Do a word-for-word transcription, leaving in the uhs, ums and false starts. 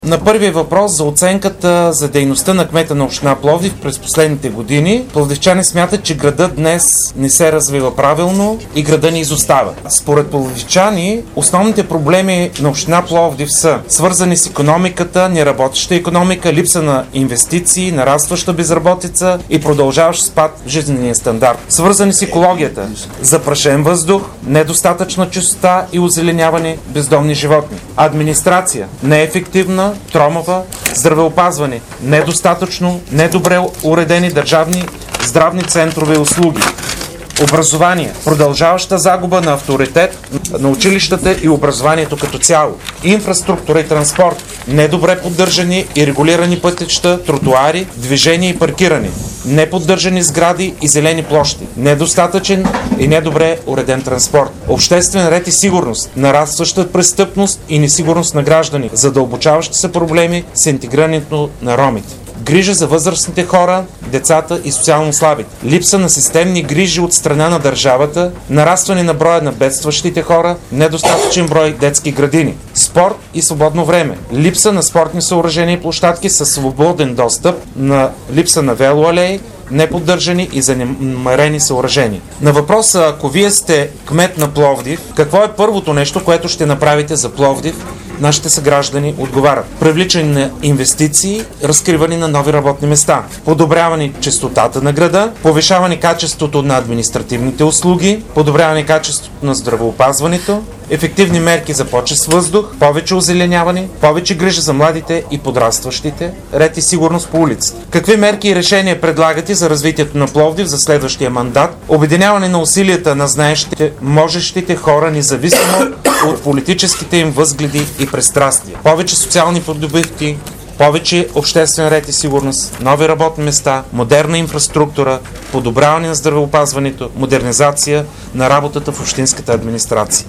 На първия въпрос за оценката за дейността на кмета на община Пловдив през последните години, пловдивчани смятат, че градът днес не се развива правилно и града ни изостава. Според пловдивчани, основните проблеми на община Пловдив са свързани с икономиката, неработеща икономика, липса на инвестиции, нарастваща безработица и продължаващ спад в жизнения стандарт. Свързани с екологията, запрашен въздух, недостатъчна чистота и озеленяване, бездомни животни. Администрация, неефективна, тромава, здравеопазване, недостатъчно, недобре уредени държавни здравни центрове и услуги. Образование, продължаваща загуба на авторитет на училищата и образованието като цяло. Инфраструктура и транспорт, недобре поддържани и регулирани пътища, тротуари, движение и паркиране, неподдържани сгради и зелени площи, недостатъчен и недобре уреден транспорт. Обществен ред и сигурност, нарастваща престъпност и несигурност на граждани, задълбочаващи се проблеми с интегрирането на ромите. Грижа за възрастните хора, децата и социално слабите. Липса на системни грижи от страна на държавата, нарастване на броя на бедстващите хора, недостатъчен брой детски градини. Спорт и свободно време. Липса на спортни съоръжения и площадки със свободен достъп, на липса на велоалеи, неподдържани и занемарени съоръжения. На въпроса, ако вие сте кмет на Пловдив, какво е първото нещо, което ще направите за Пловдив, нашите съграждани отговарят: привличане на инвестиции, разкриване на нови работни места, подобряване честотата на града, повишаване качеството на административните услуги, подобряване качеството на здравеопазването, ефективни мерки за по-чист въздух, повече озеленяване, повече грижа за младите и подрастващите, ред и сигурност по улиците. Какви мерки и решения предлагате за развитието на Пловдив за следващия мандат? Обединяване на усилията на знаещите, можещите хора, независимо от политическите им възгледи и пристрастия. Повече социални придобивки, повече обществен ред и сигурност, нови работни места, модерна инфраструктура, подобряване на здравеопазването, модернизация на работата в общинската администрация.